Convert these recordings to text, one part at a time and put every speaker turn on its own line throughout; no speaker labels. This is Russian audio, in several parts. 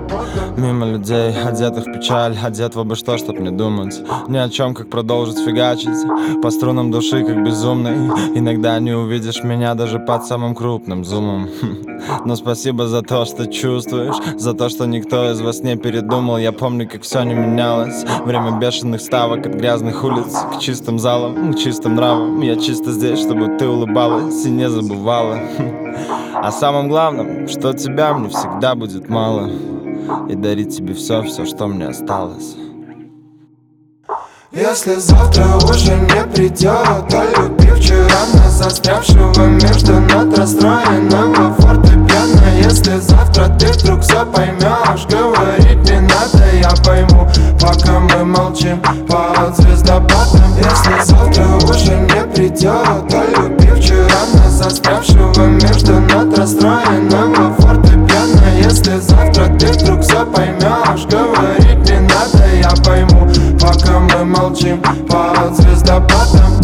Мимо людей, одетых в печаль, одет в обо что, чтоб не думать ни о чем, как продолжить фигачить по струнам души, как безумный. Иногда не увидишь меня даже под самым крупным зумом. Но спасибо за то, что чувствуешь, за то, что никто из вас не передумал. Я помню, как все не менялось. Время бешеных ставок от грязных улиц к чистым залам, к чистым нравам. Я чисто здесь, чтобы ты улыбалась и не забывала о самом главном, что тебя мне всегда будет мало, и дарить тебе все, что мне осталось.
Если завтра уже не придет, то люби вчера нас, застрявшего между нот расстроенного фортепиано. Если завтра ты вдруг все поймешь, говорить не надо, я пойму, пока мы молчим под звездопадом. Если завтра уже не придет, то люби вчера нас, застрявшего между нот расстроенного фортепиано. Если завтра ты вдруг все поймешь, говорить не надо, я пойму, пока мы молчим под звездопадом.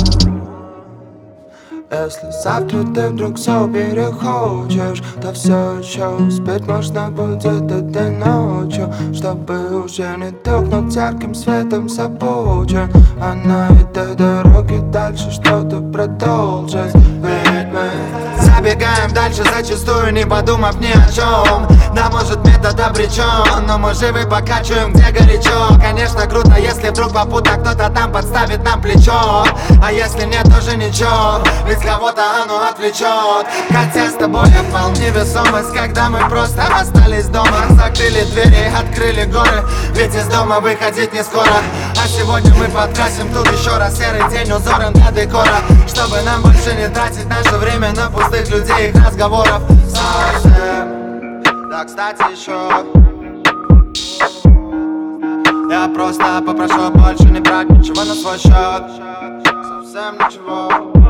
Если завтра ты вдруг все перехочешь, то все еще успеть можно будет этой ночью, чтобы уже не тухнуть ярким светом запучен, а на этой дороге дальше что-то продолжить. Ведь мы забегаем дальше, зачастую не подумав ни о чем. Да, может, метод обречен, но мы живы, покачиваем, где горячо. Конечно, круто, если вдруг попутно кто-то там подставит нам плечо. А если нет, тоже ничего, ведь кого-то оно отвлечет. Хотя с тобой я впал в невесомость, когда мы просто остались дома. Закрыли двери, открыли горы, ведь из дома выходить не скоро. А сегодня мы подкрасим тут еще раз серый день узором для декора, чтобы нам больше не тратить наше время на пустых людей и их разговоров. Да, кстати, еще я просто попрошу больше не брать ничего на свой счет. Совсем ничего.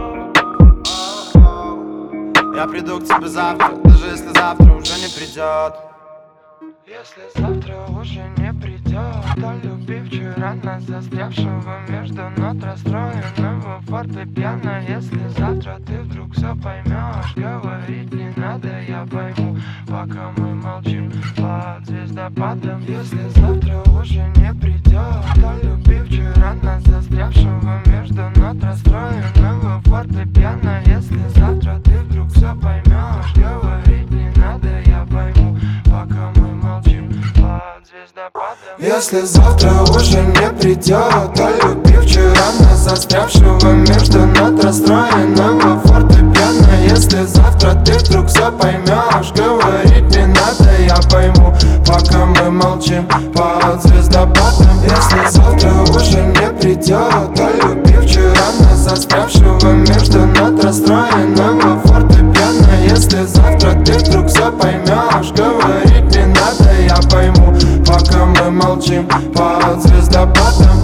Я приду к тебе завтра, даже если завтра уже не придет. Если завтра уже не придет, то люби вчера нас, застрявшего между нот расстроенного фортепиано. Если завтра ты вдруг все поймешь, говорить не надо, я пойму, пока мы молчим под звездопадом. Если завтра уже не придет, то люби вчера нас, застрявшего между нот расстроенного фортепиано. Если завтра ты вдруг все поймешь, говорить не надо, я пойму, пока мы молчим под звездопадом. Если завтра уже не придет, то люби вчера нас, застрявшего между нот расстроенного фортепиано. Если завтра ты вдруг все поймешь, говорить не надо, я пойму, пока мы молчим под звездопадом. Если завтра уже не придет, то люби вчера нас, застрявшего между нот расстроенного фортепиано. Если завтра ты вдруг все поймешь, говорить не надо, я пойму, пока мы молчим под звездопадом.